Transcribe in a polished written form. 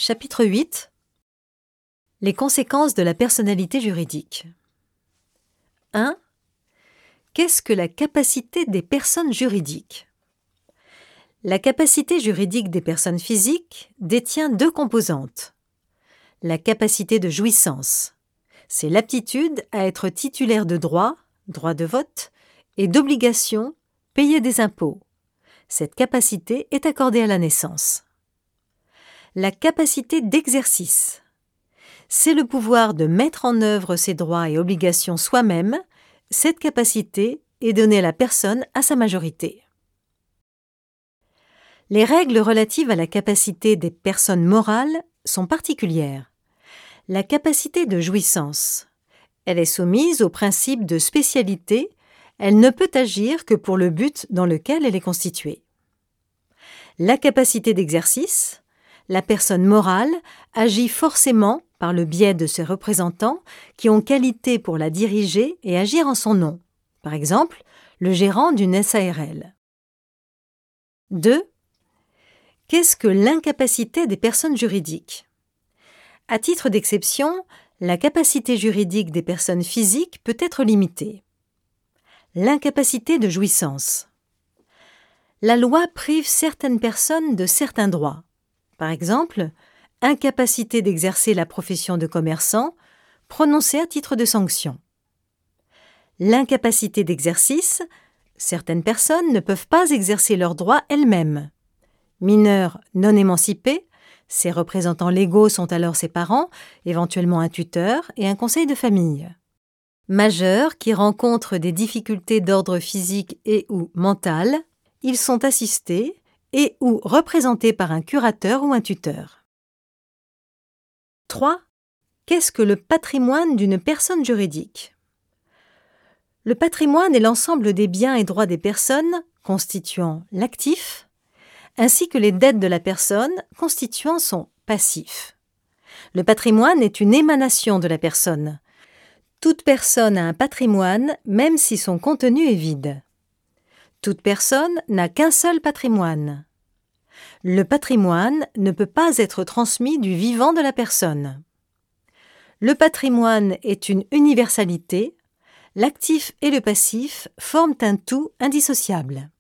Chapitre 8. Les conséquences de la personnalité juridique. 1. Qu'est-ce que la capacité des personnes juridiques? La capacité juridique des personnes physiques détient deux composantes. La capacité de jouissance, c'est l'aptitude à être titulaire de droits, droit de vote, et d'obligations, payer des impôts. Cette capacité est accordée à la naissance. La capacité d'exercice, c'est le pouvoir de mettre en œuvre ses droits et obligations soi-même. Cette capacité est donnée à la personne à sa majorité. Les règles relatives à la capacité des personnes morales sont particulières. La capacité de jouissance, elle est soumise au principe de spécialité, elle ne peut agir que pour le but dans lequel elle est constituée. La capacité d'exercice, la personne morale agit forcément par le biais de ses représentants qui ont qualité pour la diriger et agir en son nom, par exemple le gérant d'une SARL. 2. Qu'est-ce que l'incapacité des personnes juridiques? À titre d'exception, la capacité juridique des personnes physiques peut être limitée. L'incapacité de jouissance. La loi prive certaines personnes de certains droits. Par exemple, incapacité d'exercer la profession de commerçant, prononcée à titre de sanction. L'incapacité d'exercice, certaines personnes ne peuvent pas exercer leurs droits elles-mêmes. Mineurs non émancipés, ses représentants légaux sont alors ses parents, éventuellement un tuteur et un conseil de famille. Majeurs qui rencontrent des difficultés d'ordre physique et ou mental, ils sont assistés et ou représentés par un curateur ou un tuteur. 3. Qu'est-ce que le patrimoine d'une personne juridique? Le patrimoine est l'ensemble des biens et droits des personnes constituant l'actif, ainsi que les dettes de la personne constituant son passif. Le patrimoine est une émanation de la personne. Toute personne a un patrimoine, même si son contenu est vide. Toute personne n'a qu'un seul patrimoine. Le patrimoine ne peut pas être transmis du vivant de la personne. Le patrimoine est une universalité. L'actif et le passif forment un tout indissociable.